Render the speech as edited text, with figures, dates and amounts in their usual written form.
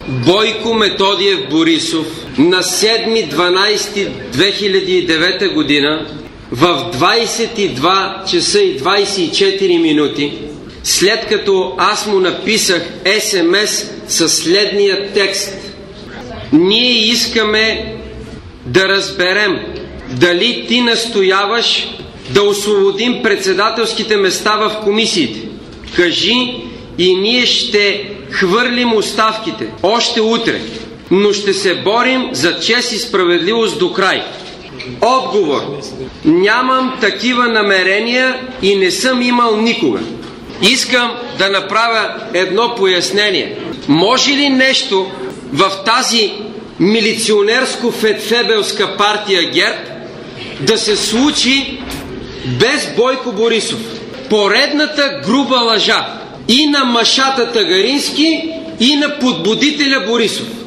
Бойко Методиев Борисов на 7.12.2009 година в 22 часа и 24 минути, след като аз му написах СМС със следния текст: ние искаме да разберем дали ти настояваш да освободим председателските места в комисиите. Кажи и ние ще хвърлим оставките още утре, но ще се борим за чест и справедливост до край. Отговор: нямам такива намерения и не съм имал никога. Искам да направя едно пояснение. Може ли нещо в тази милиционерско-фетфебелска партия ГЕРБ да се случи без Бойко Борисов? Поредната груба лъжа и на машата Тагарински, и на подбудителя Борисов.